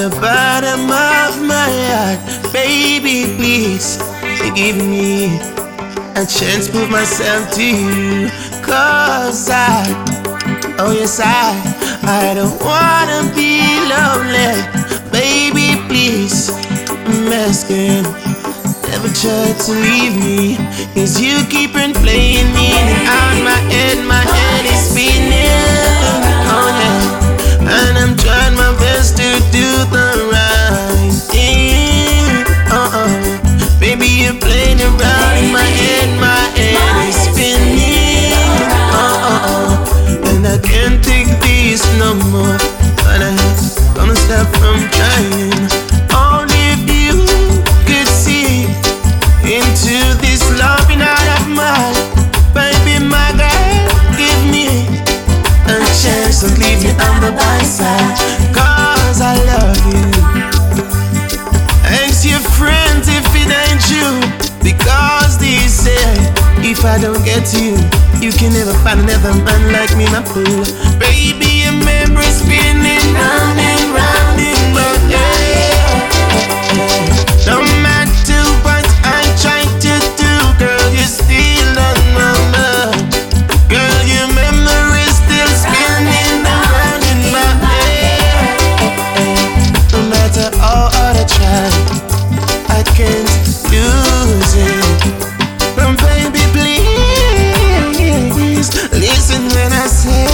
the bottom of my heart, baby, please give me a chance to prove myself to you. Cause oh yes, I don't wanna be lonely. Baby, please, I'm asking, never try to leave me. Cause you keep on playing me out my head is spinning. Oh yeah, and I'm trying my best to do the right thing. Baby, you're playing around in my head is spinning. And I can't take this no more. But I'm gonna stop from trying. Only if you could see into this loving out of mine. Baby, my girl, give me a chance to leave you on the side. Cause I love you. Ask your friends if it ain't true. Because they say, if I don't get you, you can never find another man like me, my fool. Baby, your memory's spinning round and round in my head. No matter what I try to do, girl, you're still on my mind. Girl, your memory's still spinning around in my head. No matter how hard I try, I can't lose it. But baby, please listen when I say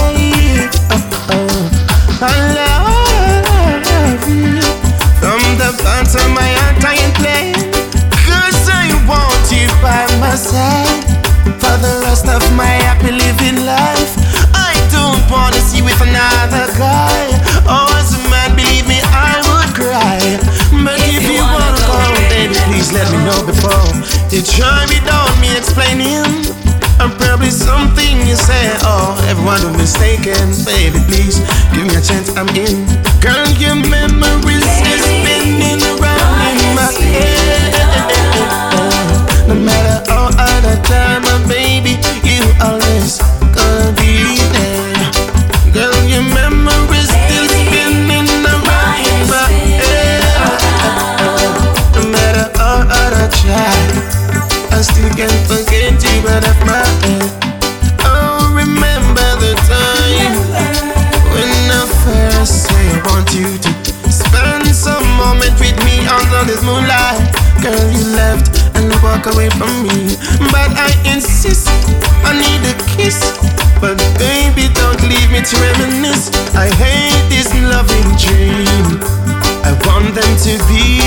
I love you. From the bottom of my heart I ain't playing. Cause I want you by my side for the rest of my happy living life. I don't wanna see you with another guy. Oh, as a man, believe me, I would cry. But if you wanna go, baby, please let me know before you try me down, me explaining. I'm probably something you say, oh, everyone was mistaken. Baby, please, give me a chance, I'm in. Girl, your memories is spinning around in my head. No matter how hard I try, my baby, you always gonna be there. Girl, your memories still spinning around in my head. No matter how hard I try, I still can't forget you out of my head. Oh, remember the time when I first say I want you to spend some moment with me under this moonlight. Girl, you left and walk away from me, but I insist, I need a kiss. But baby, don't leave me to reminisce. I hate this loving dream. I want them to be